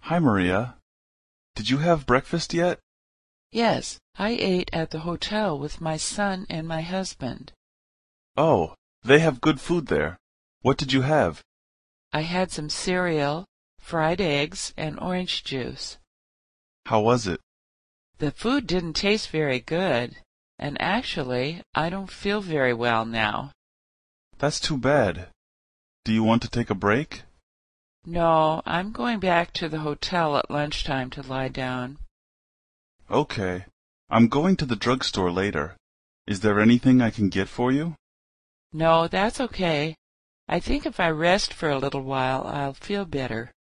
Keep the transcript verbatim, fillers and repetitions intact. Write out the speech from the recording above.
Hi, Maria. Did you have breakfast yet? Yes, I ate at the hotel with my son and my husband. Oh, they have good food there. What did you have? I had some cereal, fried eggs, and orange juice. How was it? The food didn't taste very good, and actually, I don't feel very well now. That's too bad. Do you want to take a break? No, I'm going back to the hotel at lunchtime to lie down. Okay. I'm going to the drugstore later. Is there anything I can get for you? No, that's okay. I think if I rest for a little while, I'll feel better.